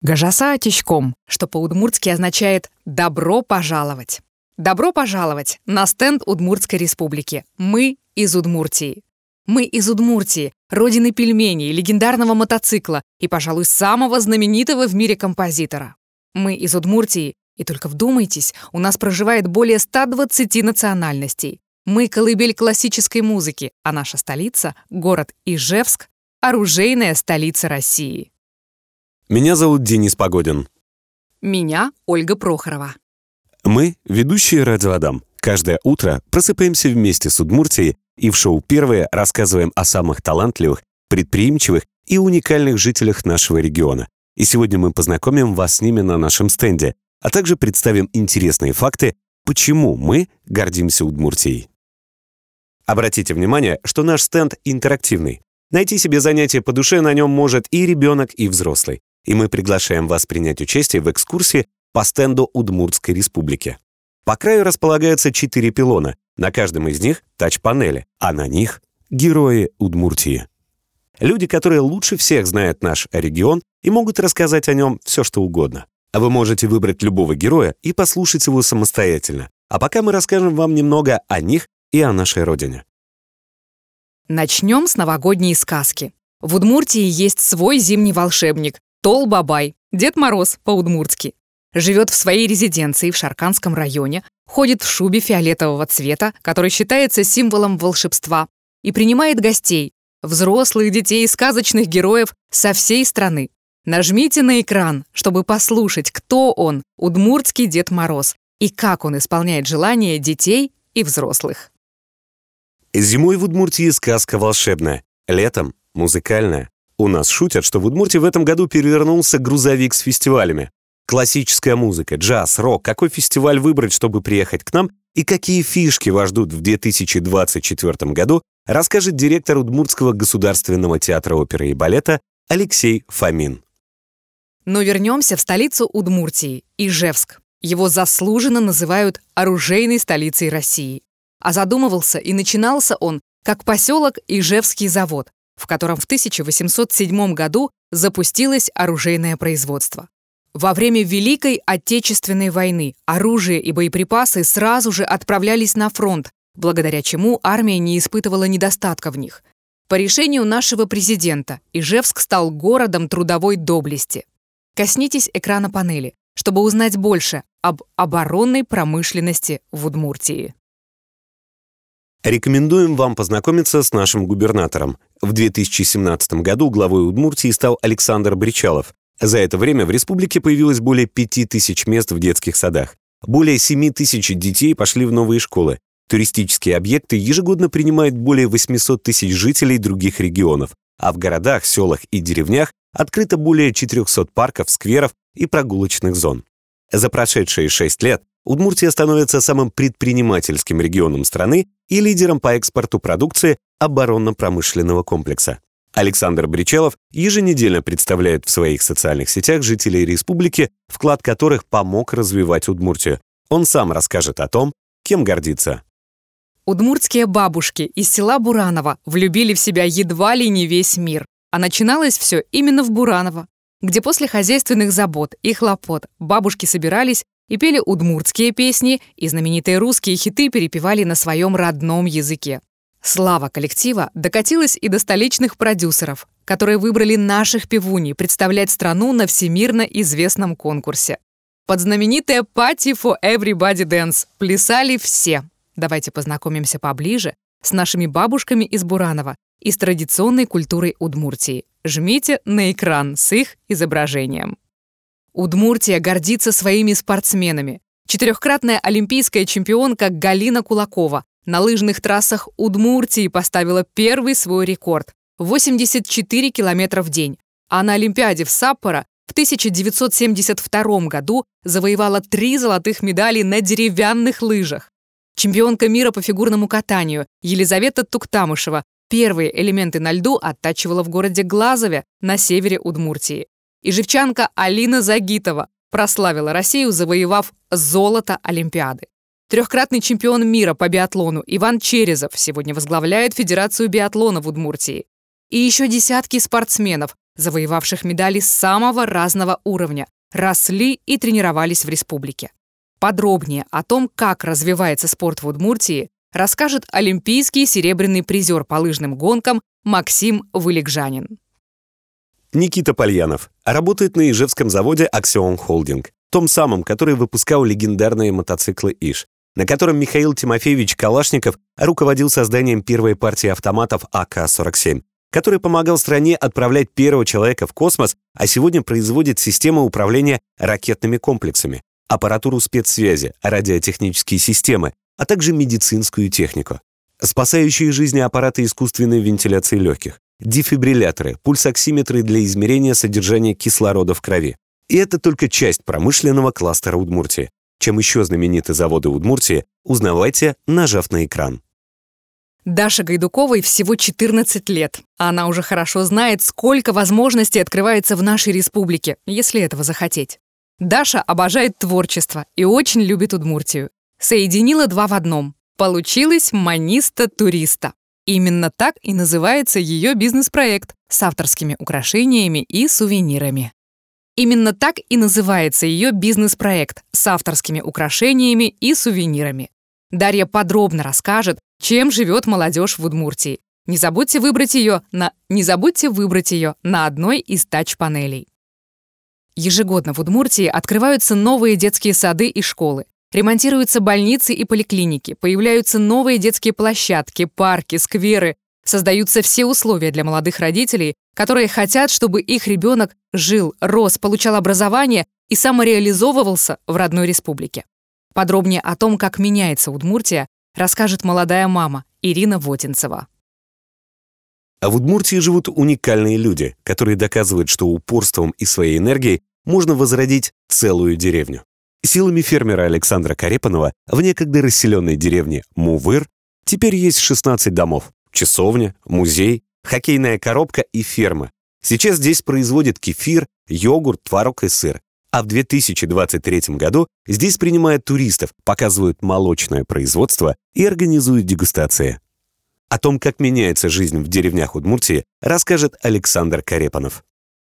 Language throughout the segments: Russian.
Гажаса атичком, что по-удмуртски означает «добро пожаловать». Добро пожаловать на стенд Удмуртской республики. Мы из Удмуртии. Мы из Удмуртии, родины пельменей, легендарного мотоцикла и, пожалуй, самого знаменитого в мире композитора. Мы из Удмуртии, и только вдумайтесь, у нас проживает более 120 национальностей. Мы колыбель классической музыки, а наша столица, город Ижевск, оружейная столица России. Меня зовут Денис Погодин. Меня Ольга Прохорова. Мы, ведущие «Радио Адам», каждое утро просыпаемся вместе с Удмуртией и в шоу «Первые» рассказываем о самых талантливых, предприимчивых и уникальных жителях нашего региона. И сегодня мы познакомим вас с ними на нашем стенде, а также представим интересные факты, почему мы гордимся Удмуртией. Обратите внимание, что наш стенд интерактивный. Найти себе занятие по душе на нем может и ребенок, и взрослый. И мы приглашаем вас принять участие в экскурсии по стенду Удмуртской республики. По краю располагаются 4 пилона. На каждом из них тач-панели, а на них герои Удмуртии. Люди, которые лучше всех знают наш регион и могут рассказать о нем все, что угодно. А вы можете выбрать любого героя и послушать его самостоятельно. А пока мы расскажем вам немного о них и о нашей родине. Начнем с новогодней сказки. В Удмуртии есть свой зимний волшебник – Тол-Бабай, Дед Мороз по-удмуртски. Живет в своей резиденции в Шарканском районе, ходит в шубе фиолетового цвета, который считается символом волшебства, и принимает гостей, взрослых, детей и сказочных героев со всей страны. Нажмите на экран, чтобы послушать, кто он, удмуртский Дед Мороз, и как он исполняет желания детей и взрослых. Зимой в Удмуртии сказка волшебная, летом – музыкальная. У нас шутят, что в Удмуртии в этом году перевернулся грузовик с фестивалями. Классическая музыка, джаз, рок. Какой фестиваль выбрать, чтобы приехать к нам? И какие фишки вас ждут в 2024 году, расскажет директор Удмуртского государственного театра оперы и балета Алексей Фомин. Но вернемся в столицу Удмуртии – Ижевск. Его заслуженно называют оружейной столицей России. А задумывался и начинался он как поселок Ижевский завод, в котором в 1807 году запустилось оружейное производство. Во время Великой Отечественной войны оружие и боеприпасы сразу же отправлялись на фронт, благодаря чему армия не испытывала недостатка в них. По решению нашего президента Ижевск стал городом трудовой доблести. Коснитесь экрана панели, чтобы узнать больше об оборонной промышленности в Удмуртии. Рекомендуем вам познакомиться с нашим губернатором. В 2017 году главой Удмуртии стал Александр Бричалов. За это время в республике появилось более 5000 мест в детских садах. Более 7000 детей пошли в новые школы. Туристические объекты ежегодно принимают более 800 000 жителей других регионов. А в городах, селах и деревнях открыто более 400 парков, скверов и прогулочных зон. За прошедшие 6 лет Удмуртия становится самым предпринимательским регионом страны и лидером по экспорту продукции оборонно-промышленного комплекса. Александр Бричалов еженедельно представляет в своих социальных сетях жителей республики, вклад которых помог развивать Удмуртию. Он сам расскажет о том, кем гордится. Удмуртские бабушки из села Бураново влюбили в себя едва ли не весь мир. А начиналось все именно в Бураново, где после хозяйственных забот и хлопот бабушки собирались и пели удмуртские песни, и знаменитые русские хиты перепевали на своем родном языке. Слава коллектива докатилась и до столичных продюсеров, которые выбрали наших певуней представлять страну на всемирно известном конкурсе. Под знаменитое «Party for Everybody Dance» плясали все. Давайте познакомимся поближе с нашими бабушками из Буранова и с традиционной культурой Удмуртии. Жмите на экран с их изображением. Удмуртия гордится своими спортсменами. 4-кратная олимпийская чемпионка Галина Кулакова на лыжных трассах Удмуртии поставила первый свой рекорд – 84 километра в день. А на Олимпиаде в Саппоро в 1972 году завоевала 3 золотых медали на деревянных лыжах. Чемпионка мира по фигурному катанию Елизавета Туктамышева первые элементы на льду оттачивала в городе Глазове на севере Удмуртии. Ижевчанка Алина Загитова прославила Россию, завоевав золото Олимпиады. 3-кратный чемпион мира по биатлону Иван Черезов сегодня возглавляет Федерацию биатлона в Удмуртии. И еще десятки спортсменов завоевавших медали самого разного уровня, росли и тренировались в республике. Подробнее о том, как развивается спорт в Удмуртии, расскажет олимпийский серебряный призер по лыжным гонкам Максим Вылегжанин. Никита Пальянов работает на ижевском заводе «Аксион Холдинг», том самом, который выпускал легендарные мотоциклы «Иж», на котором Михаил Тимофеевич Калашников руководил созданием первой партии автоматов АК-47, который помогал стране отправлять первого человека в космос, а сегодня производит системы управления ракетными комплексами, аппаратуру спецсвязи, радиотехнические системы, а также медицинскую технику. Спасающие жизни аппараты искусственной вентиляции легких, дефибрилляторы, пульсоксиметры для измерения содержания кислорода в крови. И это только часть промышленного кластера Удмуртии. Чем еще знамениты заводы Удмуртии, узнавайте, нажав на экран. Даше Гайдуковой всего 14 лет. Она уже хорошо знает, сколько возможностей открывается в нашей республике, если этого захотеть. Даша обожает творчество и очень любит Удмуртию. Соединила два в одном. Получилось «Маниста-туриста». Именно так и называется ее бизнес-проект с авторскими украшениями и сувенирами. Именно так и называется ее бизнес-проект с авторскими украшениями и сувенирами. Дарья подробно расскажет, чем живет молодежь в Удмуртии. Не забудьте выбрать ее на одной из тач-панелей. Ежегодно в Удмуртии открываются новые детские сады и школы. Ремонтируются больницы и поликлиники, появляются новые детские площадки, парки, скверы. Создаются все условия для молодых родителей, которые хотят, чтобы их ребенок жил, рос, получал образование и самореализовывался в родной республике. Подробнее о том, как меняется Удмуртия, расскажет молодая мама Ирина Вотинцева. А в Удмуртии живут уникальные люди, которые доказывают, что упорством и своей энергией можно возродить целую деревню. Силами фермера Александра Карепанова в некогда расселенной деревне Мувыр теперь есть 16 домов, часовня, музей, хоккейная коробка и ферма. Сейчас здесь производят кефир, йогурт, творог и сыр. А в 2023 году здесь принимают туристов, показывают молочное производство и организуют дегустации. О том, как меняется жизнь в деревнях Удмуртии, расскажет Александр Карепанов.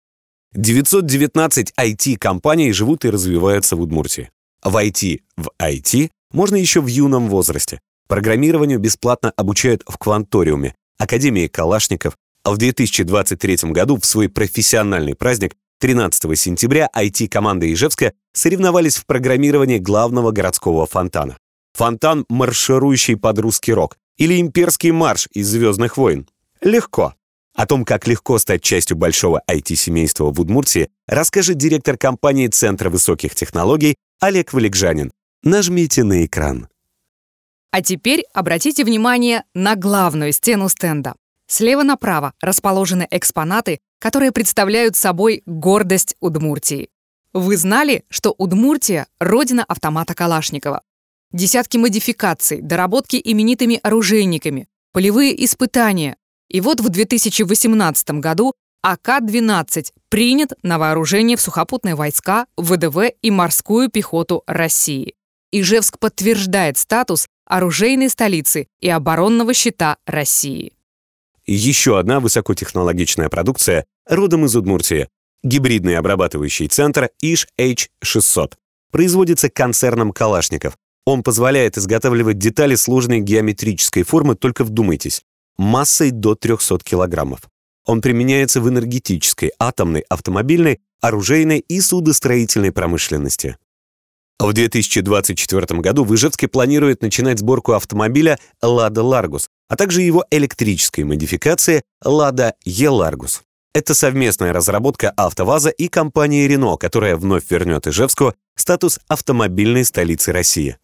919 IT-компаний живут и развиваются в Удмуртии. В IT можно еще в юном возрасте. Программированию бесплатно обучают в Кванториуме, Академии Калашников, а в 2023 году в свой профессиональный праздник 13 сентября IT-команда Ижевска соревновались в программировании главного городского фонтана. Фонтан, марширующий под русский рок, или имперский марш из «Звездных войн». Легко. О том, как легко стать частью большого IT-семейства в Удмуртии, расскажет директор компании Центра высоких технологий Олег Вылегжанин. Нажмите на экран. А теперь обратите внимание на главную стену стенда. Слева направо расположены экспонаты, которые представляют собой гордость Удмуртии. Вы знали, что Удмуртия – родина автомата Калашникова? Десятки модификаций, доработки именитыми оружейниками, полевые испытания. И вот в 2018 году АК-12 принят на вооружение в сухопутные войска, ВДВ и морскую пехоту России. Ижевск подтверждает статус оружейной столицы и оборонного щита России. Еще одна высокотехнологичная продукция родом из Удмуртии. Гибридный обрабатывающий центр ИЖ-H600 производится концерном Калашников. Он позволяет изготавливать детали сложной геометрической формы, только вдумайтесь, массой до 300 килограммов. Он применяется в энергетической, атомной, автомобильной, оружейной и судостроительной промышленности. В 2024 году в Ижевске планируют начинать сборку автомобиля «Лада Ларгус», а также его электрической модификации «Лада Е-Ларгус». Это совместная разработка АвтоВАЗа и компании «Рено», которая вновь вернет Ижевску статус автомобильной столицы России.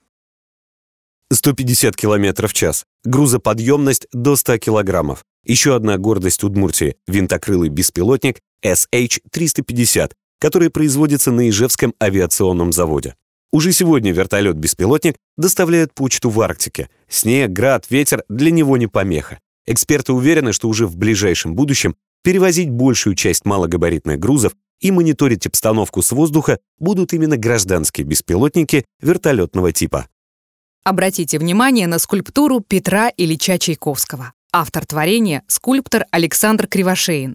150 км в час, грузоподъемность до 100 килограммов. Еще одна гордость Удмуртии – винтокрылый беспилотник SH-350, который производится на Ижевском авиационном заводе. Уже сегодня вертолет-беспилотник доставляет почту в Арктике. Снег, град, ветер для него не помеха. Эксперты уверены, что уже в ближайшем будущем перевозить большую часть малогабаритных грузов и мониторить обстановку с воздуха будут именно гражданские беспилотники вертолетного типа. Обратите внимание на скульптуру Петра Ильича Чайковского. Автор творения – скульптор Александр Кривошеин.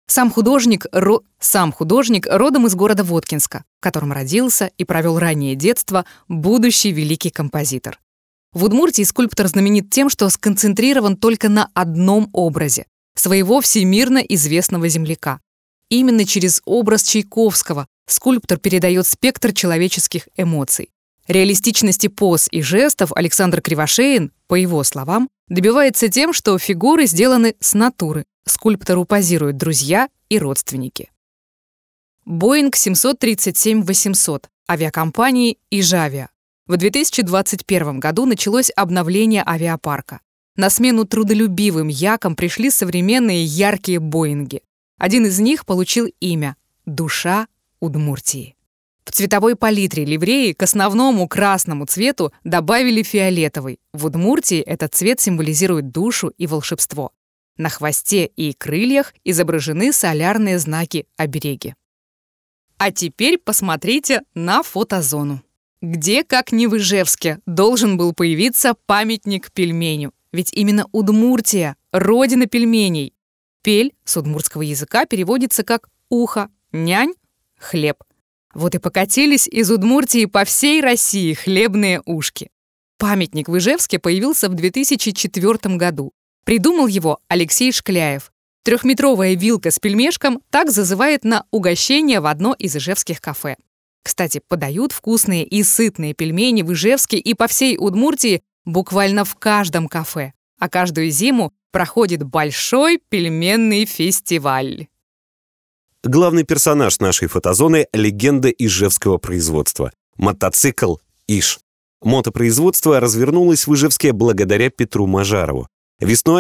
Сам художник родом из города Воткинска, в котором родился и провел раннее детство будущий великий композитор. В Удмуртии скульптор знаменит тем, что сконцентрирован только на одном образе — своего всемирно известного земляка. Именно через образ Чайковского скульптор передает спектр человеческих эмоций. Реалистичности поз и жестов Александр Кривошеин, по его словам, добивается тем, что фигуры сделаны с натуры. Скульптору позируют друзья и родственники. Boeing 737-800 авиакомпании «Ижавиа». В 2021 году началось обновление авиапарка. На смену трудолюбивым Якам пришли современные яркие «Боинги». Один из них получил имя «Душа Удмуртии». В цветовой палитре ливреи к основному красному цвету добавили фиолетовый. В Удмуртии этот цвет символизирует душу и волшебство. На хвосте и крыльях изображены солярные знаки-обереги. А теперь посмотрите на фотозону. Где, как не в Ижевске, должен был появиться памятник пельменю. Ведь именно Удмуртия — родина пельменей. Пель с удмуртского языка переводится как «ухо», нянь — «хлеб». Вот и покатились из Удмуртии по всей России хлебные ушки. Памятник в Ижевске появился в 2004 году. Придумал его Алексей Шкляев. 3-метровая вилка с пельмешком так зазывает на угощение в одно из ижевских кафе. Кстати, подают вкусные и сытные пельмени в Ижевске и по всей Удмуртии буквально в каждом кафе. А каждую зиму проходит большой пельменный фестиваль. Главный персонаж нашей фотозоны — легенда ижевского производства — мотоцикл «Иж». Мотопроизводство развернулось в Ижевске благодаря Петру Мажарову. Весной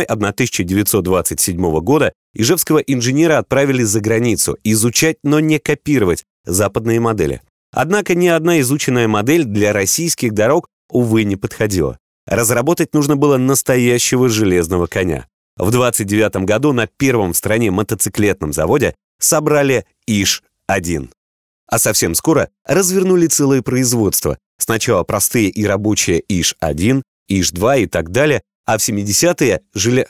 1927 года ижевского инженера отправили за границу изучать, но не копировать западные модели. Однако ни одна изученная модель для российских дорог, увы, не подходила. Разработать нужно было настоящего железного коня. В 1929 году на первом в стране мотоциклетном заводе собрали ИЖ-1. А совсем скоро развернули целое производство. Сначала простые и рабочие ИЖ-1, ИЖ-2 и так далее, а в 70-е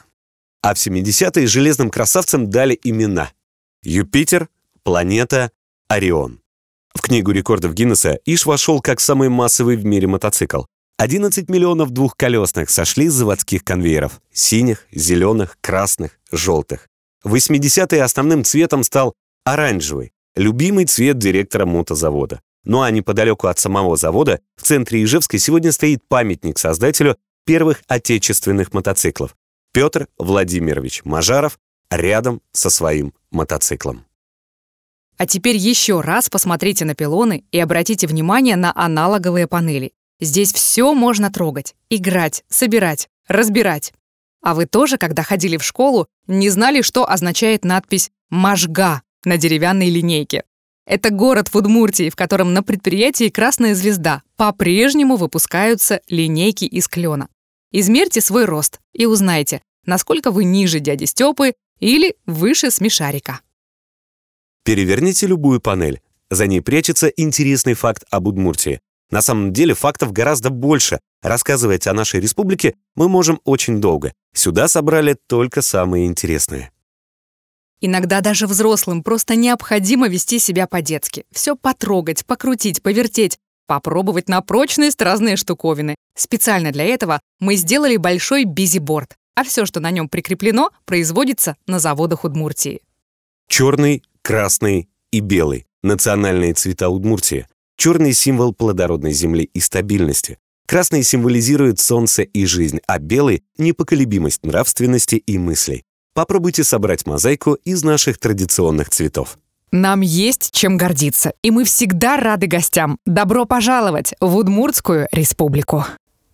железным красавцам дали имена: Юпитер, Планета, Орион. В книгу рекордов Гиннесса ИЖ вошел как самый массовый в мире мотоцикл. 11 миллионов двухколесных сошли с заводских конвейеров — синих, зеленых, красных, желтых. В 80-е основным цветом стал оранжевый, любимый цвет директора мотозавода. Ну а неподалеку от самого завода, в центре Ижевска, сегодня стоит памятник создателю первых отечественных мотоциклов — Петр Владимирович Мажаров рядом со своим мотоциклом. А теперь еще раз посмотрите на пилоны и обратите внимание на аналоговые панели. Здесь все можно трогать, играть, собирать, разбирать. А вы тоже, когда ходили в школу, не знали, что означает надпись «Можга» на деревянной линейке? Это город в Удмуртии, в котором на предприятии «Красная звезда» по-прежнему выпускаются линейки из клена. Измерьте свой рост и узнайте, насколько вы ниже дяди Степы или выше смешарика. Переверните любую панель. За ней прячется интересный факт об Удмуртии. На самом деле фактов гораздо больше. Рассказывать о нашей республике мы можем очень долго. Сюда собрали только самые интересные. Иногда даже взрослым просто необходимо вести себя по-детски. Все потрогать, покрутить, повертеть, попробовать на прочность разные штуковины. Специально для этого мы сделали большой бизиборд, а все, что на нем прикреплено, производится на заводах Удмуртии. Черный, красный и белый — национальные цвета Удмуртии. Черный — символ плодородной земли и стабильности. Красный символизирует солнце и жизнь, а белый — непоколебимость нравственности и мыслей. Попробуйте собрать мозаику из наших традиционных цветов. Нам есть чем гордиться, и мы всегда рады гостям. Добро пожаловать в Удмуртскую республику!